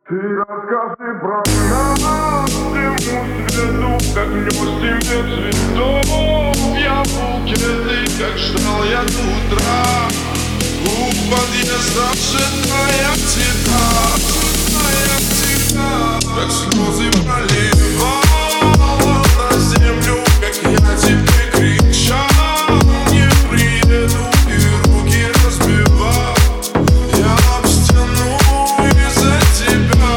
Ты расскажи про нас всему свету, как нес тебе цветов я в букеты, как ждал я до утра. У подъезда ожидая тебя, как слезы проливала на землю, как я тебе кричал, не приеду и руки разбивал. Я об стену из-за тебя.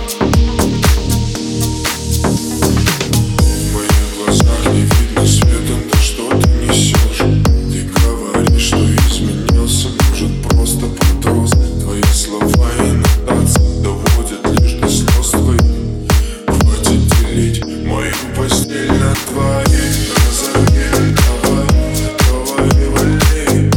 В моих глазах не видно света, да что ты несешь? Ты говоришь, что изменился, может просто подрос. Твои слова и нотации доводят лишь до слез твоих. Хватит делить мою постель на твоих. Разорви, давай, вали.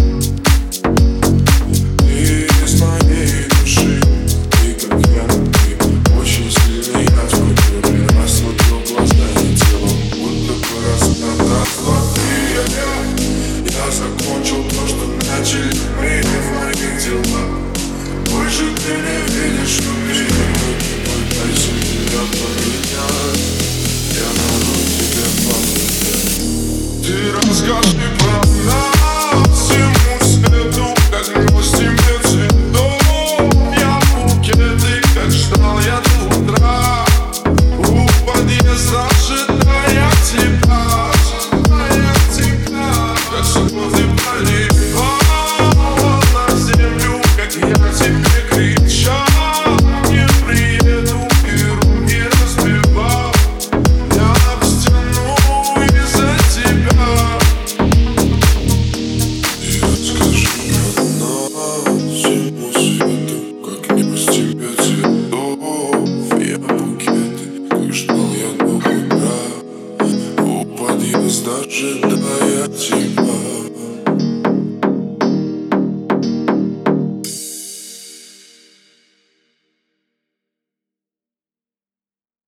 Ты из моей души, ты как я, ты очень сильный. Я в который раз смотрю глаза и телом, будто бы раз два, три. Я закончил то, что начали мы в моих делах. Больше ты не видишь внутри. Не пытайся меня поменять, я могу тебя помнить. Ты расскажи про нас всему свету, как нес тебе цветов я в букеты, как ждал я до утра. У подъезда ожидая тебя, как слезы проливала на землю, как я тебе кричал, не приеду и руки разбивал. Я об стену из-за тебя. И расскажи про нас всему свету, как нес тебе цветов я букеты, как ждал я до утра. У подъезда ожидая тебя.